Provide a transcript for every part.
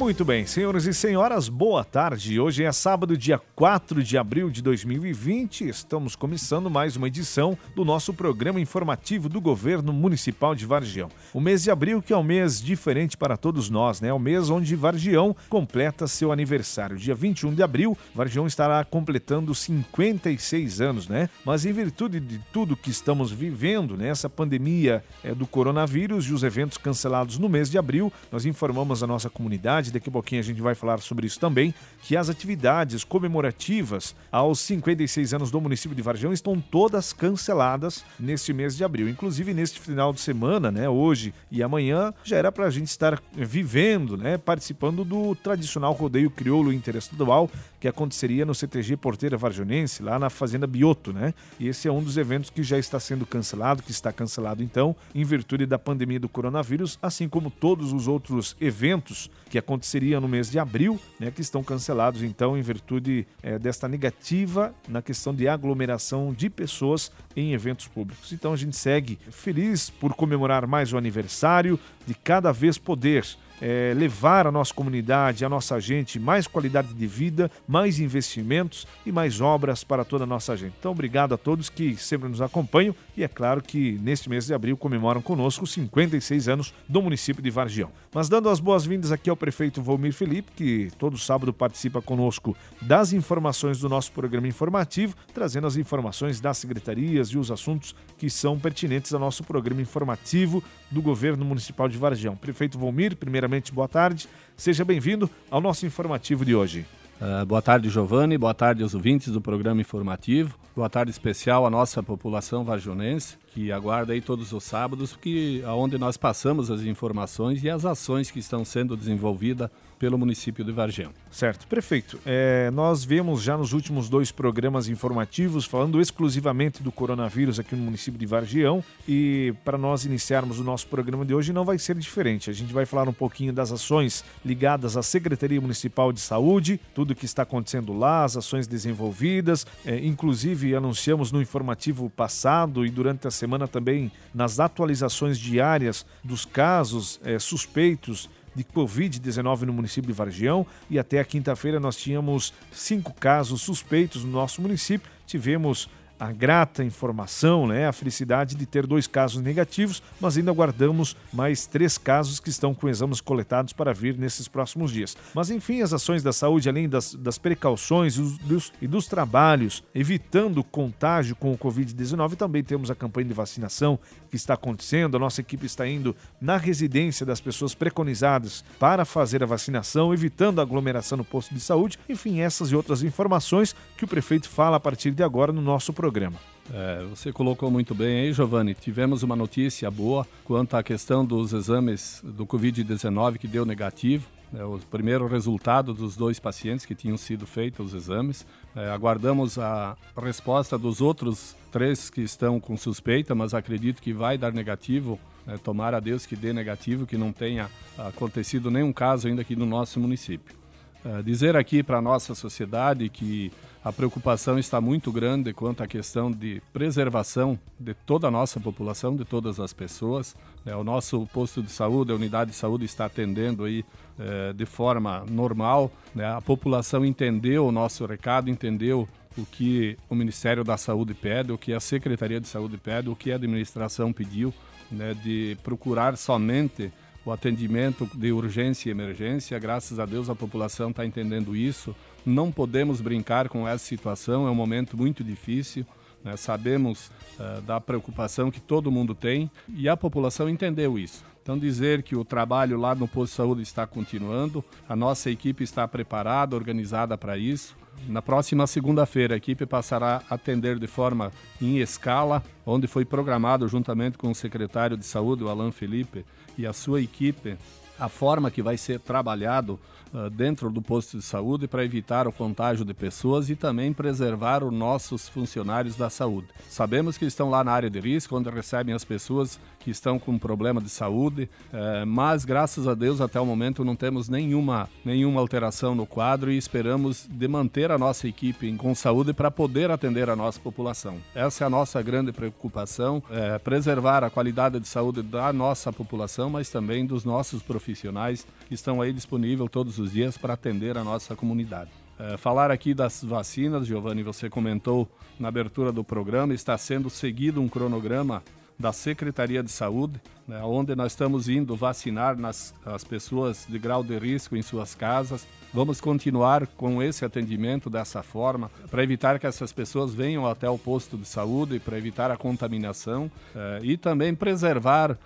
Muito bem, senhoras e senhoras, boa tarde. Hoje é sábado, dia 4 de abril de 2020. Estamos começando mais uma edição do nosso programa informativo do Governo Municipal de Vargião. O mês de abril que é um mês diferente para todos nós, né? É o mês onde Vargião completa seu aniversário. Dia 21 de abril, Vargião estará completando 56 anos, né? Mas em virtude de tudo que estamos vivendo, né? Essa pandemia do coronavírus e os eventos cancelados no mês de abril, nós informamos a nossa comunidade, daqui a pouquinho a gente vai falar sobre isso também, que as atividades comemorativas aos 56 anos do município de Vargião estão todas canceladas neste mês de abril. Inclusive neste final de semana, né, hoje e amanhã, já era para a gente estar vivendo, né, participando do tradicional rodeio crioulo interestadual que aconteceria no CTG Porteira Vargionense, lá na Fazenda Bioto, né? E esse é um dos eventos que já está sendo cancelado, que está cancelado então, em virtude da pandemia do coronavírus, assim como todos os outros eventos que aconteceriam no mês de abril, né, que estão cancelados então em virtude desta negativa na questão de aglomeração de pessoas em eventos públicos. Então a gente segue feliz por comemorar mais o aniversário, de cada vez poder levar a nossa comunidade, a nossa gente, mais qualidade de vida, mais investimentos e mais obras para toda a nossa gente. Então, obrigado a todos que sempre nos acompanham e é claro que neste mês de abril comemoram conosco 56 anos do município de Vargião. Mas dando as boas-vindas aqui ao prefeito Volmir Felipe, que todo sábado participa conosco das informações do nosso programa informativo, trazendo as informações das secretarias e os assuntos que são pertinentes ao nosso programa informativo do Governo Municipal de Vargião. Prefeito Volmir, primeiramente, boa tarde. Seja bem-vindo ao nosso informativo de hoje. Boa tarde, Giovanni. Boa tarde aos ouvintes do programa informativo. Boa tarde especial à nossa população vargionense, que aguarda aí todos os sábados, onde nós passamos as informações e as ações que estão sendo desenvolvidas pelo município de Vargião. Certo. Prefeito, nós vemos já nos últimos 2 programas informativos falando exclusivamente do coronavírus aqui no município de Vargião e para nós iniciarmos o nosso programa de hoje não vai ser diferente. A gente vai falar um pouquinho das ações ligadas à Secretaria Municipal de Saúde, tudo que está acontecendo lá, as ações desenvolvidas, inclusive anunciamos no informativo passado e durante a semana também nas atualizações diárias dos casos suspeitos de Covid-19 no município de Vargião e até a quinta-feira nós tínhamos 5 casos suspeitos no nosso município. Tivemos a grata informação, né, a felicidade de ter 2 casos negativos, mas ainda aguardamos mais 3 casos que estão com exames coletados para vir nesses próximos dias. Mas enfim, as ações da saúde, além das precauções e dos trabalhos, evitando o contágio com o Covid-19, também temos a campanha de vacinação que está acontecendo. A nossa equipe está indo na residência das pessoas preconizadas para fazer a vacinação, evitando a aglomeração no posto de saúde. Enfim, essas e outras informações que o prefeito fala a partir de agora no nosso programa. Você colocou muito bem aí, Giovanni. Tivemos uma notícia boa quanto à questão dos exames do Covid-19 que deu negativo. O primeiro resultado dos 2 pacientes que tinham sido feitos os exames. Aguardamos a resposta dos outros 3 que estão com suspeita, mas acredito que vai dar negativo. Tomara a Deus que dê negativo, que não tenha acontecido nenhum caso ainda aqui no nosso município. Dizer aqui para a nossa sociedade que a preocupação está muito grande quanto à questão de preservação de toda a nossa população, de todas as pessoas. O nosso posto de saúde, a unidade de saúde está atendendo aí de forma normal. A população entendeu o nosso recado, entendeu o que o Ministério da Saúde pede, o que a Secretaria de Saúde pede, o que a administração pediu, de procurar somente o atendimento de urgência e emergência. Graças a Deus a população está entendendo isso. Não podemos brincar com essa situação, é um momento muito difícil, né? Sabemos da preocupação que todo mundo tem e a população entendeu isso. Então dizer que o trabalho lá no posto de saúde está continuando, a nossa equipe está preparada, organizada para isso. Na próxima segunda-feira a equipe passará a atender de forma em escala, onde foi programado juntamente com o secretário de saúde, o Alan Felipe, e a sua equipe, a forma que vai ser trabalhado dentro do posto de saúde para evitar o contágio de pessoas e também preservar os nossos funcionários da saúde. Sabemos que estão lá na área de risco, onde recebem as pessoas que estão com problema de saúde, mas graças a Deus até o momento não temos nenhuma alteração no quadro e esperamos de manter a nossa equipe com saúde para poder atender a nossa população. Essa é a nossa grande preocupação, preservar a qualidade de saúde da nossa população, mas também dos nossos profissionais que estão aí disponíveis todos os dias para atender a nossa comunidade. Falar aqui das vacinas, Giovanni, você comentou na abertura do programa, está sendo seguido um cronograma da Secretaria de Saúde, né, onde nós estamos indo vacinar as pessoas de grau de risco em suas casas. Vamos continuar com esse atendimento dessa forma, para evitar que essas pessoas venham até o posto de saúde, para evitar a contaminação e também preservar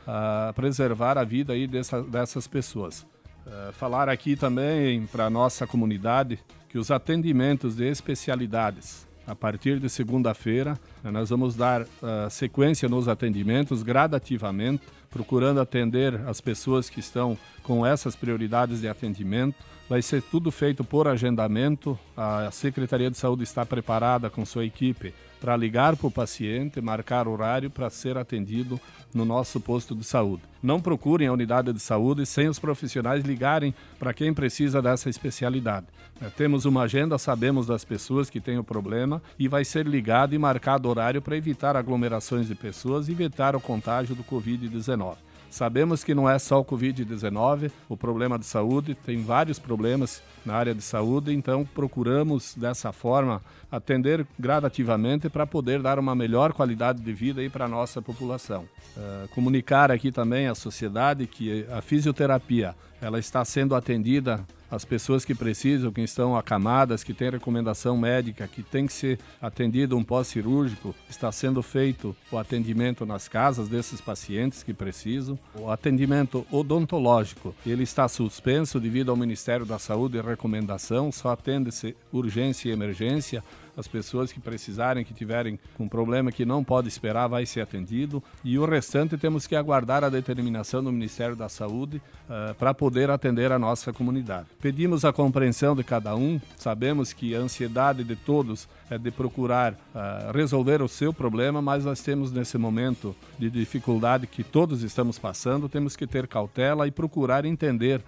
a vida aí dessas pessoas. Falar aqui também para a nossa comunidade que os atendimentos de especialidades, a partir de segunda-feira, nós vamos dar sequência nos atendimentos gradativamente, procurando atender as pessoas que estão com essas prioridades de atendimento. Vai ser tudo feito por agendamento. A Secretaria de Saúde está preparada com sua equipe para ligar para o paciente, marcar horário para ser atendido no nosso posto de saúde. Não procurem a unidade de saúde sem os profissionais ligarem para quem precisa dessa especialidade. Temos uma agenda, sabemos das pessoas que têm o problema e vai ser ligado e marcado horário para evitar aglomerações de pessoas e evitar o contágio do Covid-19. Sabemos que não é só o Covid-19, o problema de saúde, tem vários problemas na área de saúde, então procuramos dessa forma atender gradativamente para poder dar uma melhor qualidade de vida aí para a nossa população. Comunicar aqui também à sociedade que a fisioterapia ela está sendo atendida as pessoas que precisam, que estão acamadas, que têm recomendação médica, que tem que ser atendido um pós-cirúrgico, está sendo feito o atendimento nas casas desses pacientes que precisam. O atendimento odontológico, ele está suspenso devido ao Ministério da Saúde e recomendação, só atende-se urgência e emergência. As pessoas que precisarem, que tiverem um problema que não pode esperar, vai ser atendido. E o restante temos que aguardar a determinação do Ministério da Saúde para poder atender a nossa comunidade. Pedimos a compreensão de cada um, sabemos que a ansiedade de todos é de procurar resolver o seu problema, mas nós temos nesse momento de dificuldade que todos estamos passando, temos que ter cautela e procurar entender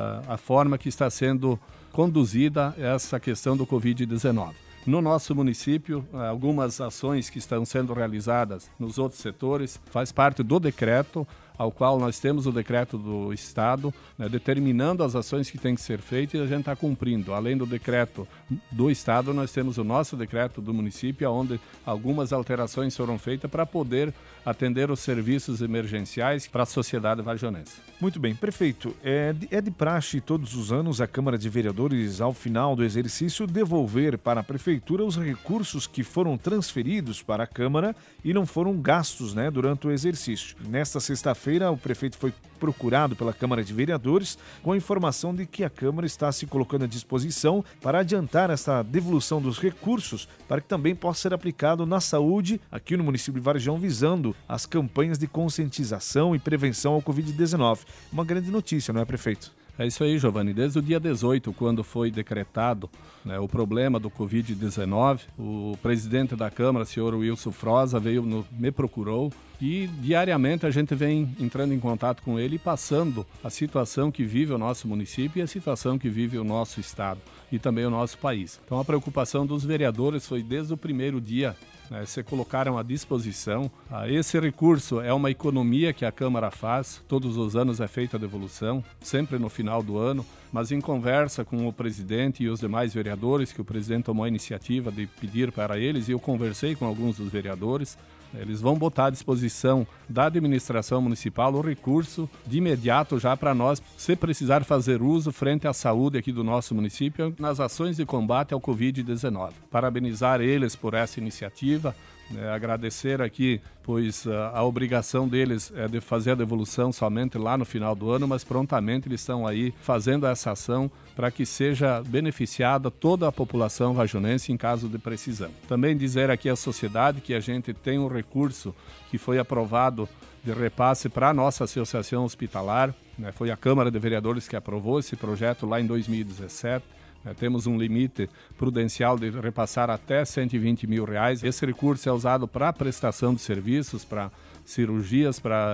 a forma que está sendo conduzida essa questão do Covid-19. No nosso município, algumas ações que estão sendo realizadas nos outros setores faz parte do decreto, ao qual nós temos o decreto do Estado, né, determinando as ações que têm que ser feitas e a gente está cumprindo. Além do decreto do Estado, nós temos o nosso decreto do município, onde algumas alterações foram feitas para poder atender os serviços emergenciais para a sociedade varjonense. Muito bem, prefeito, é de praxe todos os anos a Câmara de Vereadores, ao final do exercício, devolver para a Prefeitura os recursos que foram transferidos para a Câmara e não foram gastos, né, durante o exercício. Nesta sexta-feira, o prefeito foi procurado pela Câmara de Vereadores com a informação de que a Câmara está se colocando à disposição para adiantar essa devolução dos recursos para que também possa ser aplicado na saúde aqui no município de Varjão, visando as campanhas de conscientização e prevenção ao Covid-19. Uma grande notícia, não é, prefeito? É isso aí, Giovanni. Desde o dia 18, quando foi decretado, né, o problema do Covid-19, o presidente da Câmara, o senhor Wilson Froza, me procurou e diariamente a gente vem entrando em contato com ele e passando a situação que vive o nosso município e a situação que vive o nosso estado e também o nosso país. Então a preocupação dos vereadores foi desde o primeiro dia, se colocaram à disposição. Esse recurso é uma economia que a Câmara faz, todos os anos é feita a devolução, sempre no final do ano, mas em conversa com o presidente e os demais vereadores, que o presidente tomou a iniciativa de pedir para eles, e eu conversei com alguns dos vereadores, eles vão botar à disposição da administração municipal o recurso de imediato já para nós, se precisar fazer uso frente à saúde aqui do nosso município, nas ações de combate ao Covid-19. Parabenizar eles por essa iniciativa, agradecer aqui, pois a obrigação deles é de fazer a devolução somente lá no final do ano, mas prontamente eles estão aí fazendo essa ação para que seja beneficiada toda a população varjonense em caso de precisão. Também dizer aqui à sociedade que a gente tem um recurso que foi aprovado de repasse para a nossa associação hospitalar, foi a Câmara de Vereadores que aprovou esse projeto lá em 2017. Temos um limite prudencial de repassar até R$120 mil. Esse recurso é usado para prestação de serviços, para cirurgias, para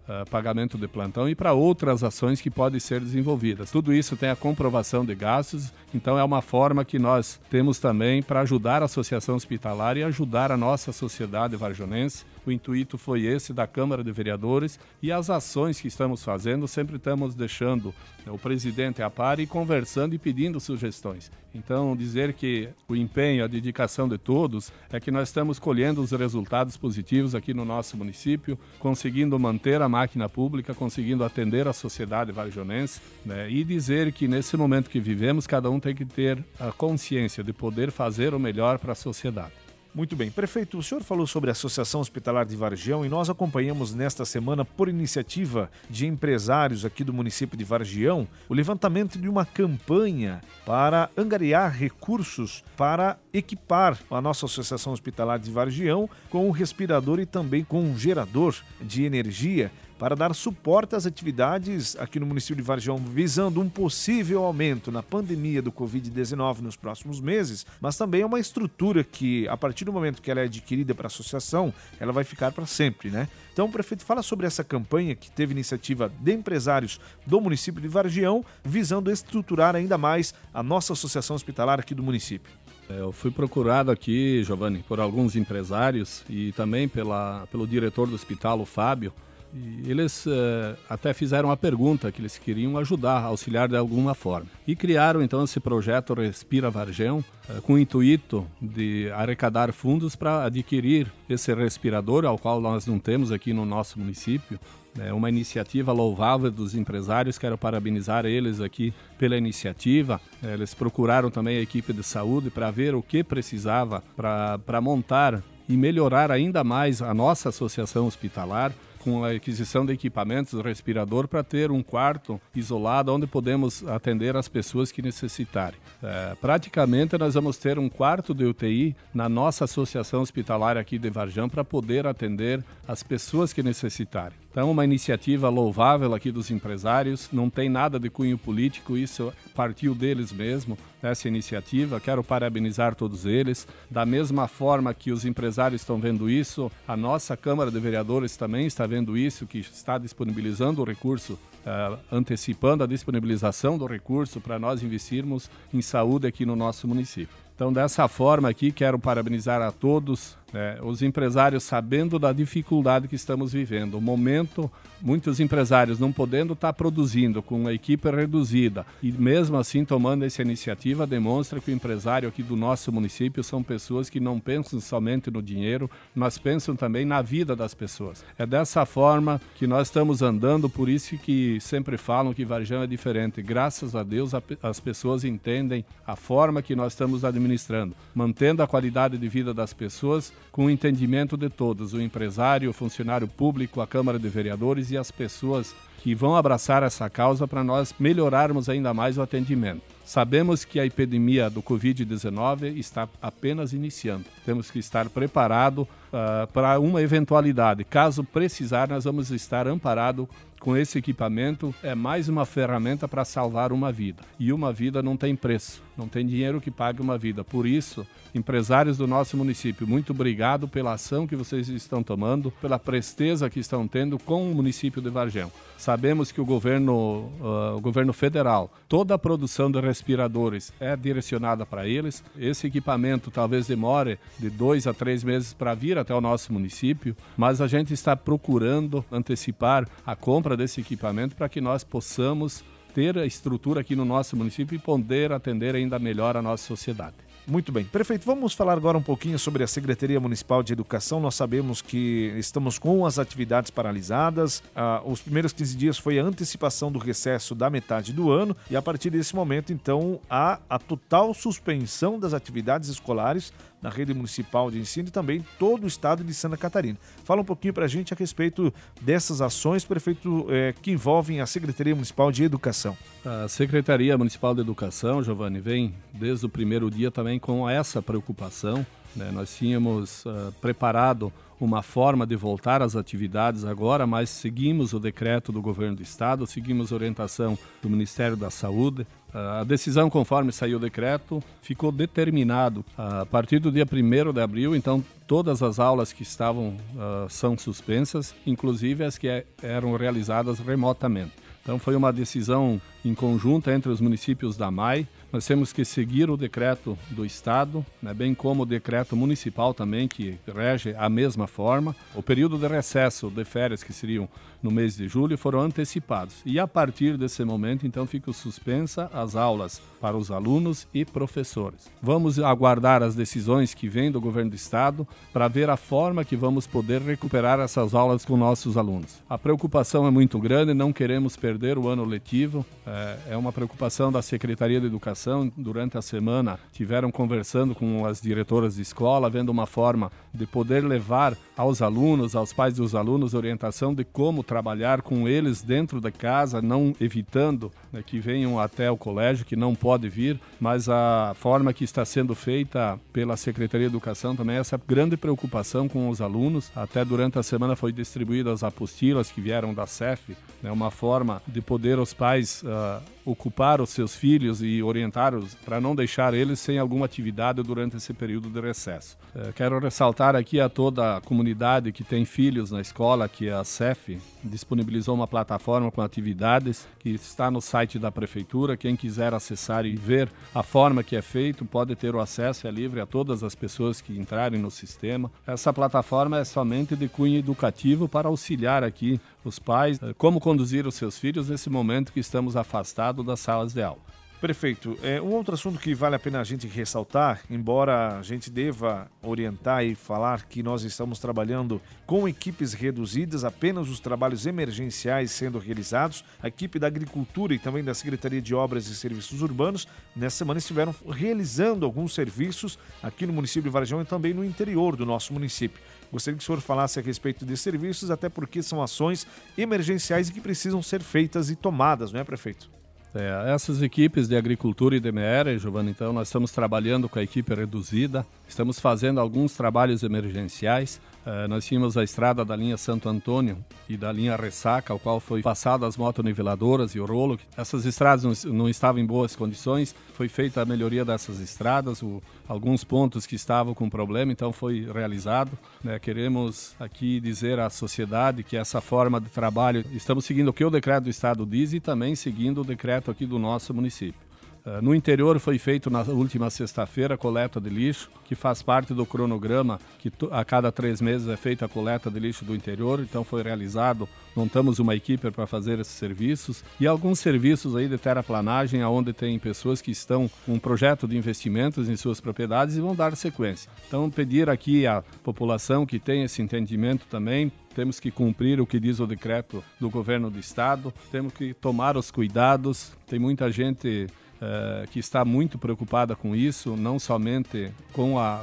pagamento de plantão e para outras ações que podem ser desenvolvidas. Tudo isso tem a comprovação de gastos, então é uma forma que nós temos também para ajudar a associação hospitalar e ajudar a nossa sociedade varjonense. O intuito foi esse da Câmara de Vereadores e as ações que estamos fazendo, sempre estamos deixando o presidente a par e conversando e pedindo sugestões. Então, dizer que o empenho, a dedicação de todos é que nós estamos colhendo os resultados positivos aqui no nosso município, conseguindo manter a máquina pública, conseguindo atender a sociedade varjonense, né? E dizer que nesse momento que vivemos, cada um tem que ter a consciência de poder fazer o melhor para a sociedade. Muito bem. Prefeito, o senhor falou sobre a Associação Hospitalar de Vargião e nós acompanhamos nesta semana, por iniciativa de empresários aqui do município de Vargião, o levantamento de uma campanha para angariar recursos para equipar a nossa Associação Hospitalar de Vargião com um respirador e também com um gerador de energia para dar suporte às atividades aqui no município de Vargião, visando um possível aumento na pandemia do Covid-19 nos próximos meses, mas também é uma estrutura que, a partir do momento que ela é adquirida para a associação, ela vai ficar para sempre, né? Então, prefeito, fala sobre essa campanha que teve iniciativa de empresários do município de Vargião, visando estruturar ainda mais a nossa associação hospitalar aqui do município. Eu fui procurado aqui, Giovanni, por alguns empresários e também pelo diretor do hospital, o Fábio. E eles até fizeram uma pergunta que eles queriam ajudar, auxiliar de alguma forma. E criaram então esse projeto Respira Vargião com o intuito de arrecadar fundos para adquirir esse respirador, ao qual nós não temos aqui no nosso município. É uma iniciativa louvável dos empresários, quero parabenizar eles aqui pela iniciativa. Eles procuraram também a equipe de saúde para ver o que precisava para montar e melhorar ainda mais a nossa associação hospitalar, com a aquisição de equipamentos do respirador para ter um quarto isolado onde podemos atender as pessoas que necessitarem. Praticamente nós vamos ter um quarto de UTI na nossa associação hospitalar aqui de Vargião para poder atender as pessoas que necessitarem. Então, uma iniciativa louvável aqui dos empresários, não tem nada de cunho político, isso partiu deles mesmo, essa iniciativa. Quero parabenizar todos eles. Da mesma forma que os empresários estão vendo isso, a nossa Câmara de Vereadores também está vendo isso, que está disponibilizando o recurso, antecipando a disponibilização do recurso para nós investirmos em saúde aqui no nosso município. Então, dessa forma aqui, quero parabenizar a todos, os empresários, sabendo da dificuldade que estamos vivendo. O momento, muitos empresários não podendo estar produzindo com uma equipe reduzida e mesmo assim tomando essa iniciativa, demonstra que o empresário aqui do nosso município são pessoas que não pensam somente no dinheiro, mas pensam também na vida das pessoas. É dessa forma que nós estamos andando, por isso que sempre falam que Vargião é diferente. Graças a Deus as pessoas entendem a forma que nós estamos administrando, mantendo a qualidade de vida das pessoas com o entendimento de todos, o empresário, o funcionário público, a Câmara de Vereadores e as pessoas que vão abraçar essa causa para nós melhorarmos ainda mais o atendimento. Sabemos que a epidemia do Covid-19 está apenas iniciando. Temos que estar preparados para uma eventualidade. Caso precisar, nós vamos estar amparados com esse equipamento. É mais uma ferramenta para salvar uma vida. E uma vida não tem preço, não tem dinheiro que pague uma vida. Por isso, empresários do nosso município, muito obrigado pela ação que vocês estão tomando, pela presteza que estão tendo com o município de Vargião. Sabemos que o governo federal, toda a produção de respiradores é direcionada para eles. Esse equipamento talvez demore de 2 a 3 meses para vir até o nosso município, mas a gente está procurando antecipar a compra desse equipamento para que nós possamos ter a estrutura aqui no nosso município e poder atender ainda melhor a nossa sociedade. Muito bem. Prefeito, vamos falar agora um pouquinho sobre a Secretaria Municipal de Educação. Nós sabemos que estamos com as atividades paralisadas. Os primeiros 15 dias foi a antecipação do recesso da metade do ano e a partir desse momento, então, há a total suspensão das atividades escolares na rede municipal de ensino e também todo o estado de Santa Catarina. Fala um pouquinho para a gente a respeito dessas ações, prefeito, que envolvem a Secretaria Municipal de Educação. A Secretaria Municipal de Educação, Giovanni, vem desde o primeiro dia também com essa preocupação né? Nós tínhamos preparado uma forma de voltar às atividades agora, mas seguimos o decreto do governo do estado, seguimos a orientação do Ministério da Saúde. A decisão, conforme saiu o decreto, ficou determinado a partir do dia 1º de abril, então todas as aulas que estavam são suspensas, inclusive as que eram realizadas remotamente. Então foi uma decisão em conjunto entre os municípios da MAI. Nós temos que seguir o decreto do Estado, né, bem como o decreto municipal também, que rege a mesma forma. O período de recesso de férias, que seriam no mês de julho, foram antecipados. E a partir desse momento, então, ficam suspensas as aulas para os alunos e professores. Vamos aguardar as decisões que vêm do governo do Estado para ver a forma que vamos poder recuperar essas aulas com nossos alunos. A preocupação é muito grande, não queremos perder o ano letivo. É uma preocupação da Secretaria de Educação. Durante a semana tiveram conversando com as diretoras de escola, vendo uma forma de poder levar aos alunos, aos pais dos alunos, orientação de como trabalhar com eles dentro da casa, não evitando, né, que venham até o colégio, que não pode vir, mas a forma que está sendo feita pela Secretaria de Educação também é essa grande preocupação com os alunos. Até durante a semana foi distribuídas as apostilas que vieram da CEF, né, uma forma de poder os pais ocupar os seus filhos e orientá-los para não deixar eles sem alguma atividade durante esse período de recesso. Quero ressaltar aqui a toda a comunidade que tem filhos na escola que a CEF disponibilizou uma plataforma com atividades que está no site da Prefeitura. Quem quiser acessar e ver a forma que é feito pode ter o acesso, é livre a todas as pessoas que entrarem no sistema. Essa plataforma é somente de cunho educativo para auxiliar aqui os pais como conduzir os seus filhos nesse momento que estamos afastados das salas de aula. Prefeito, um outro assunto que vale a pena a gente ressaltar, embora a gente deva orientar e falar que nós estamos trabalhando com equipes reduzidas, apenas os trabalhos emergenciais sendo realizados, a equipe da Agricultura e também da Secretaria de Obras e Serviços Urbanos, nessa semana estiveram realizando alguns serviços aqui no município de Vargião e também no interior do nosso município. Gostaria que o senhor falasse a respeito desses serviços, até porque são ações emergenciais e que precisam ser feitas e tomadas, não é, prefeito? Essas equipes de agricultura e DMR, Giovanni, então nós estamos trabalhando com a equipe reduzida, estamos fazendo alguns trabalhos emergenciais. Nós tínhamos a estrada da linha Santo Antônio e da linha Ressaca, ao qual foi passado as motoniveladoras e o rolo. Essas estradas não estavam em boas condições, foi feita a melhoria dessas estradas, alguns pontos que estavam com problema, então foi realizado. Queremos aqui dizer à sociedade que essa forma de trabalho, estamos seguindo o que o decreto do Estado diz e também seguindo o decreto aqui do nosso município. No interior foi feito na última sexta-feira a coleta de lixo, que faz parte do cronograma, que a cada 3 meses é feita a coleta de lixo do interior, então foi realizado, montamos uma equipe para fazer esses serviços e alguns serviços aí de terraplanagem, onde tem pessoas que estão com um projeto de investimentos em suas propriedades e vão dar sequência. Então pedir aqui à população que tem esse entendimento também, temos que cumprir o que diz o decreto do governo do estado, temos que tomar os cuidados, tem muita gente que está muito preocupada com isso, não somente com a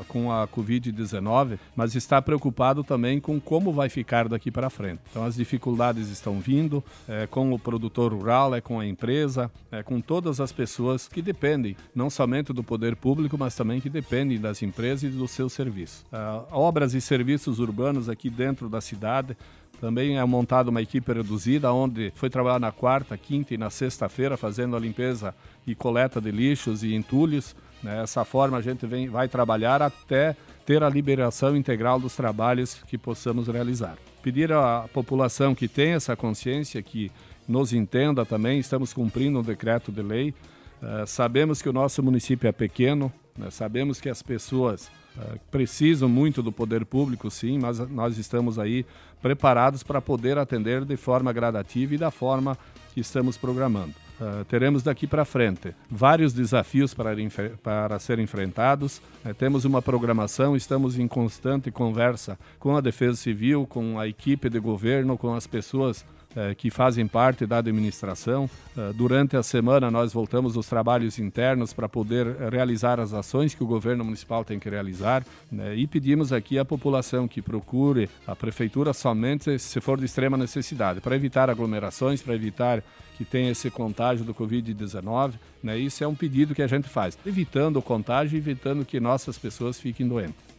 Covid-19, mas está preocupado também com como vai ficar daqui para frente. Então as dificuldades estão vindo com o produtor rural, com a empresa, com todas as pessoas que dependem, não somente do poder público, mas também que dependem das empresas e dos seus serviços. Obras e serviços urbanos aqui dentro da cidade, também é montada uma equipe reduzida, onde foi trabalhar na quarta, quinta e na sexta-feira, fazendo a limpeza e coleta de lixos e entulhos. Dessa forma a gente vai trabalhar até ter a liberação integral dos trabalhos que possamos realizar. Pedir à população que tenha essa consciência, que nos entenda também, estamos cumprindo um decreto de lei. Sabemos que o nosso município é pequeno, sabemos que as pessoas precisam muito do poder público, sim, mas nós estamos aí preparados para poder atender de forma gradativa e da forma que estamos programando. Teremos daqui para frente vários desafios para serem enfrentados. Temos uma programação, estamos em constante conversa com a Defesa Civil, com a equipe de governo, com as pessoas que fazem parte da administração. Durante a semana nós voltamos aos trabalhos internos para poder realizar as ações que o governo municipal tem que realizar, e pedimos aqui à população que procure a prefeitura somente se for de extrema necessidade, para evitar aglomerações, para evitar que tenha esse contágio do Covid-19. Isso é um pedido que a gente faz, evitando o contágio e evitando que nossas pessoas fiquem doentes.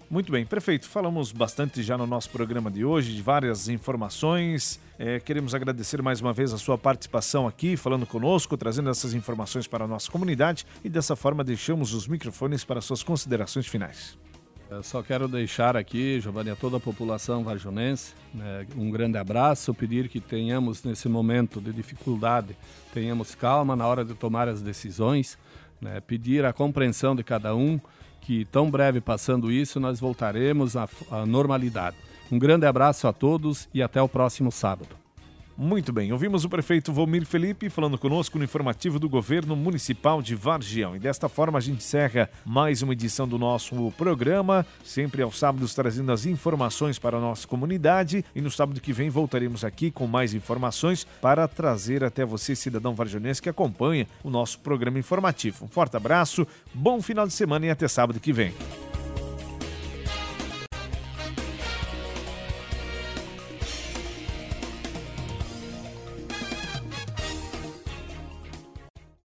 Muito bem, prefeito, falamos bastante já no nosso programa de hoje, de várias informações. Queremos agradecer mais uma vez a sua participação aqui, falando conosco, trazendo essas informações para a nossa comunidade e dessa forma deixamos os microfones para suas considerações finais. Eu só quero deixar aqui, Giovanni, a toda a população varjonense, né, um grande abraço, pedir que tenhamos nesse momento de dificuldade, tenhamos calma na hora de tomar as decisões, né, pedir a compreensão de cada um, que tão breve passando isso, nós voltaremos à normalidade. Um grande abraço a todos e até o próximo sábado. Muito bem, ouvimos o prefeito Volmir Felipe falando conosco no informativo do Governo Municipal de Vargião. E desta forma a gente encerra mais uma edição do nosso programa, sempre aos sábados trazendo as informações para a nossa comunidade. E no sábado que vem voltaremos aqui com mais informações para trazer até você, cidadão varjonense, que acompanha o nosso programa informativo. Um forte abraço, bom final de semana e até sábado que vem.